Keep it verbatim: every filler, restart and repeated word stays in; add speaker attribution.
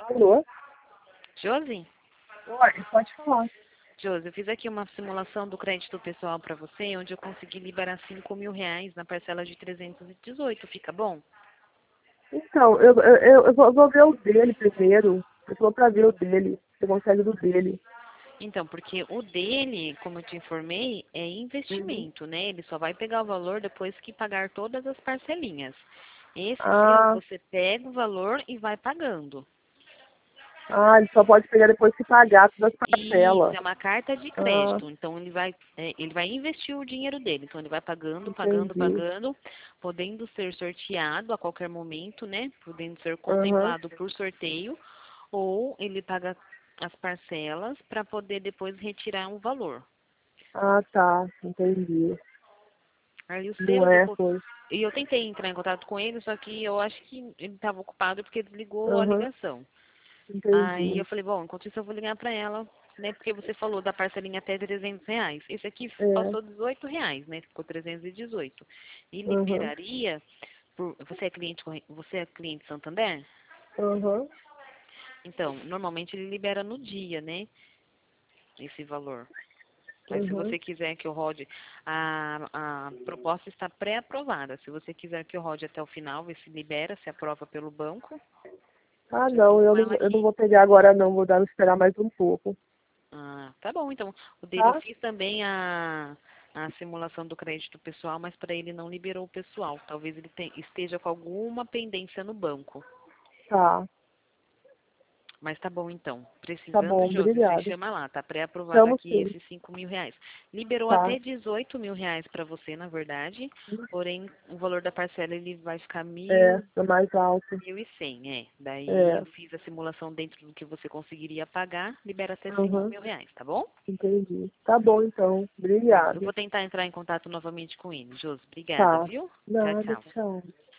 Speaker 1: Alô?
Speaker 2: Josi?
Speaker 1: Oi, pode falar.
Speaker 2: Josi, eu fiz aqui uma simulação do crédito pessoal para você, onde eu consegui liberar cinco mil reais na parcela de trezentos e dezoito. Fica bom?
Speaker 1: Então, eu, eu, eu, eu vou, eu vou ver o dele primeiro. Eu vou pra ver o dele. Você consegue do dele.
Speaker 2: Então, porque o dele, como eu te informei, é
Speaker 1: Uhum.
Speaker 2: investimento, né? Ele só vai pegar o valor depois que pagar todas as parcelinhas. Esse seu,
Speaker 1: Ah,
Speaker 2: você pega o valor e vai pagando.
Speaker 1: ah, ele só pode pegar depois que pagar todas as
Speaker 2: Isso,
Speaker 1: parcelas.
Speaker 2: é uma carta de
Speaker 1: Ah,
Speaker 2: crédito. Então ele vai, é, ele vai investir o dinheiro dele. Então ele vai pagando, pagando,
Speaker 1: entendi.
Speaker 2: pagando, podendo ser sorteado a qualquer momento, né? Podendo ser
Speaker 1: Aham.
Speaker 2: contemplado por sorteio, ou ele paga as parcelas para poder depois retirar um valor.
Speaker 1: Ah, tá. Entendi.
Speaker 2: Aí o
Speaker 1: Não
Speaker 2: seu, eu,
Speaker 1: é,
Speaker 2: co-
Speaker 1: foi.
Speaker 2: e eu tentei entrar em contato com ele, só que eu acho que ele estava ocupado porque desligou a
Speaker 1: Aham.
Speaker 2: ligação. Aí eu
Speaker 1: Entendi.
Speaker 2: falei, bom, enquanto isso eu vou ligar para ela, né? Porque você falou da parcelinha até trezentos reais. Esse aqui
Speaker 1: É.
Speaker 2: passou dezoito reais, né? Ficou trezentos e dezoito. E
Speaker 1: Aham.
Speaker 2: liberaria, por, você é cliente, corre- você é cliente Santander?
Speaker 1: Aham.
Speaker 2: Então, normalmente ele libera no dia, né? Esse valor. Mas se
Speaker 1: Aham.
Speaker 2: você quiser que eu rode, a, a proposta está pré-aprovada. Se você quiser que eu rode até o final, ver se libera, se aprova pelo banco,
Speaker 1: Ah,
Speaker 2: já estou
Speaker 1: não, eu
Speaker 2: com
Speaker 1: não,
Speaker 2: ela
Speaker 1: eu não
Speaker 2: aqui.
Speaker 1: vou pegar agora não, vou dar esperar mais um pouco.
Speaker 2: Ah, tá bom, então. O dele eu
Speaker 1: Tá?
Speaker 2: fiz também a, a simulação do crédito pessoal, mas para ele não liberou o pessoal. Talvez ele te- esteja com alguma pendência no banco.
Speaker 1: Tá.
Speaker 2: Mas tá bom então.
Speaker 1: Tá
Speaker 2: Precisando,
Speaker 1: bom,
Speaker 2: Josi, você
Speaker 1: obrigada.
Speaker 2: chama lá. Tá pré-aprovado
Speaker 1: Chamo
Speaker 2: aqui
Speaker 1: sim.
Speaker 2: esses cinco mil reais. Liberou
Speaker 1: Tá.
Speaker 2: até dezoito mil reais para você, na verdade. Porém, o valor da parcela ele vai ficar
Speaker 1: É,
Speaker 2: mil,
Speaker 1: é mais alto.
Speaker 2: mil e cem, é. Daí
Speaker 1: É.
Speaker 2: eu fiz a simulação dentro do que você conseguiria pagar. Libera até cinco
Speaker 1: Uhum.
Speaker 2: mil reais, tá bom?
Speaker 1: Entendi. Tá bom então.
Speaker 2: Bom, eu
Speaker 1: Obrigada.
Speaker 2: vou tentar entrar em contato novamente com ele. Josi, obrigada,
Speaker 1: Tá.
Speaker 2: viu? Tchau,
Speaker 1: Nada,
Speaker 2: tchau.
Speaker 1: tchau.